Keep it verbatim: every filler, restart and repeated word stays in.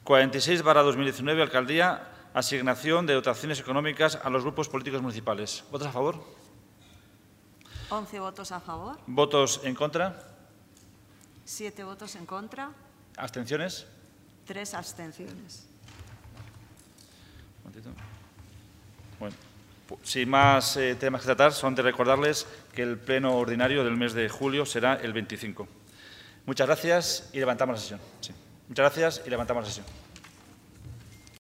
cuarenta y seis barra dos mil diecinueve, Alcaldía, asignación de dotaciones económicas a los grupos políticos municipales. ¿Votos a favor? once votos a favor. ¿Votos en contra? siete votos en contra. ¿Abstenciones? tres abstenciones. Un momentito. Bueno, sin más eh, temas que tratar, son de recordarles que el pleno ordinario del mes de julio será el veinticinco. Muchas gracias y levantamos la sesión. Sí. Muchas gracias y levantamos la sesión.